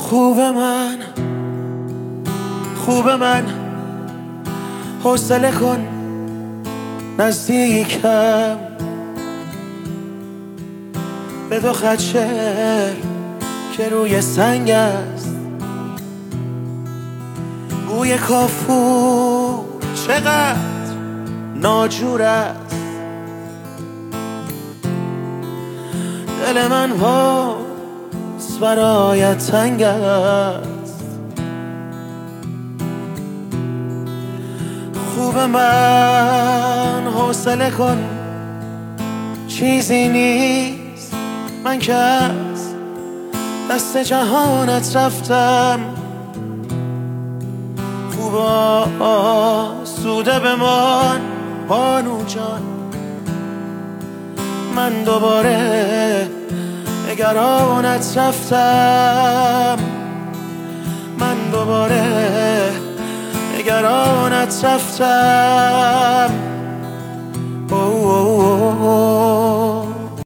خوب من حوصله کن نزدیکم به دو خط شعر که روی سنگ است بوی کافور چقدر ناجور است دل من باز برایت تنگ است خوب من حوصله کن چیزی نیست من که از دست جهانت رفتم خوب آسوده بمان بانو جان من دوباره نگرانت رفتم من دوباره نگرانت رفتم